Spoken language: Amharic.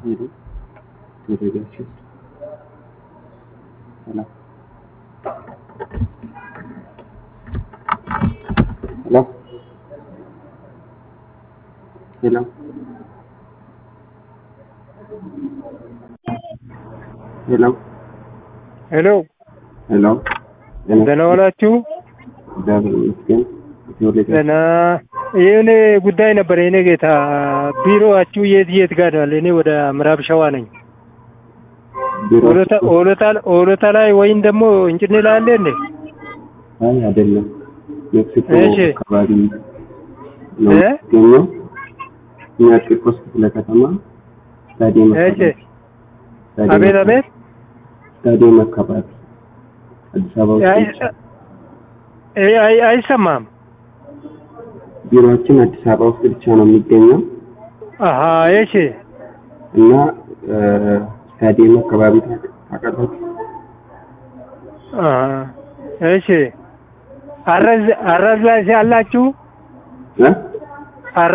Hello. Introduction. Hello. Hello. Hello. Hello. ሄሎ Hello. ደህና ዋላችሁ? እግዚአብሔር ይመስገን። ደህና። የኔ ጉዳይ ነበር የኔ ጌታ። ቢሮአችሁ የት ጋር ነው? እኔ ወደ ምዕራብ ሸዋ ነኝ። ኦሎታ ላይ ወይም ደግሞ እንጭኔ ላይ አለ እንዴ? አይ አይደለም። ሜክሲኮ እሺ። አካባቢ ነው የሚገኘው። እኛ ቂርቆስ ክፍለ ከተማ ስታዲየም እሺ። አካባቢ አቤት ስታዲየም አካባቢ አዲስ አበባ ውስጥ አይሰማም። ቢሮአችን አዲስ አበባ ውስጥ ብቻ ነው የሚገኘው አሃ እሺ። እና ስታዲየም አካባቢ ታውቃላችሁ? እሺ። አረዝ ላይ ያላችሁ